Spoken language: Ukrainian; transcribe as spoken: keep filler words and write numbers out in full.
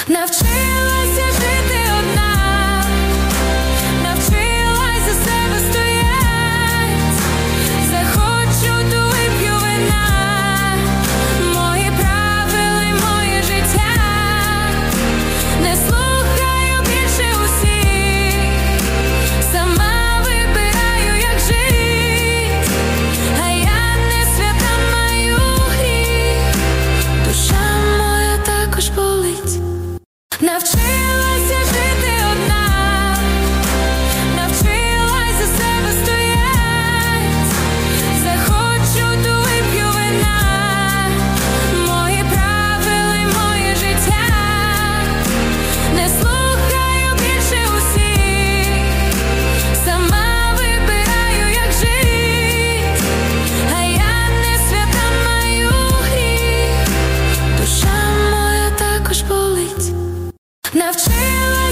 Навчилася жити одна, навчилась за себе стоять. Захочу, то вип'ю вина. Мої правила й моє життя. Не слухаю більше усіх. Сама вибираю, як жить. А я не свята, маю гріх. Душа моя також болить. Навчилася жити одна, навчилась за себе стоять. Захочу, то вип'ю вина. Мої правила й моє життя. Не слухаю більше усіх. Сама вибираю, як жить. А я не свята, маю гріх. Душа моя також болить. Навчила